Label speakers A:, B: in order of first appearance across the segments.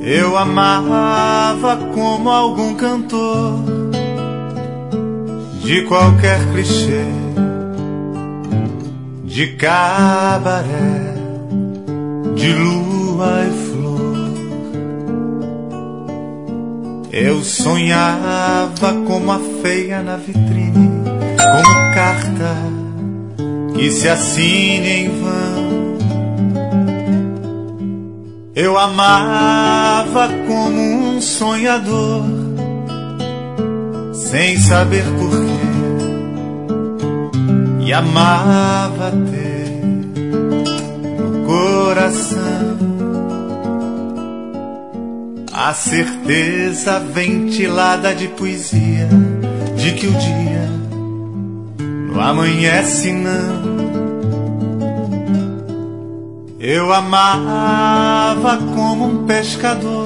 A: Eu amava como algum cantor de qualquer clichê, de cabaré, de lua e flor. Eu sonhava como a feia na vitrine, como carta que se assine em vão. Eu amava como um sonhador, sem saber porquê, e amava ter no coração a certeza ventilada de poesia de que o dia não amanhece não. Eu amava como um pescador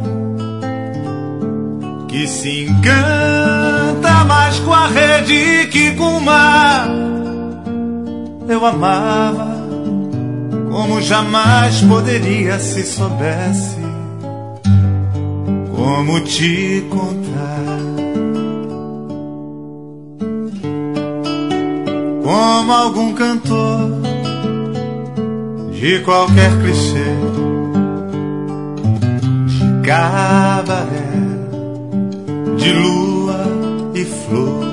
A: que se encanta mais com a rede que com o mar. Eu amava como jamais poderia se soubesse como te contar. Como algum cantor de qualquer clichê, de cabaré, de lua e flor.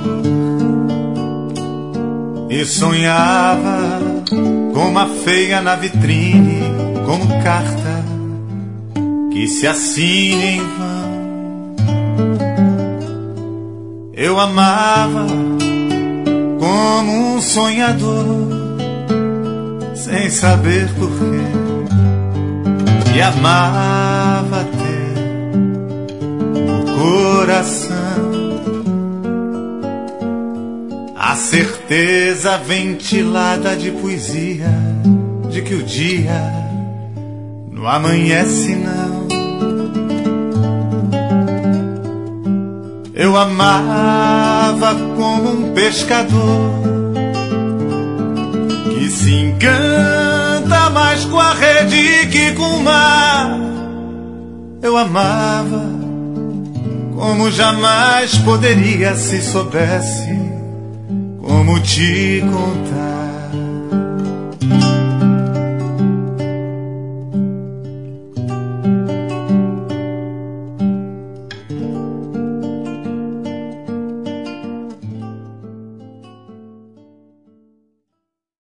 A: E sonhava como a feia na vitrine, como carta que se assine em vão. Eu amava como um sonhador, sem saber porquê, e amava ter no coração a certeza ventilada de poesia de que o dia não amanhece não. Eu amava como um pescador que se encanta mais com a rede que com o mar. Eu amava como jamais poderia se soubesse como te contar.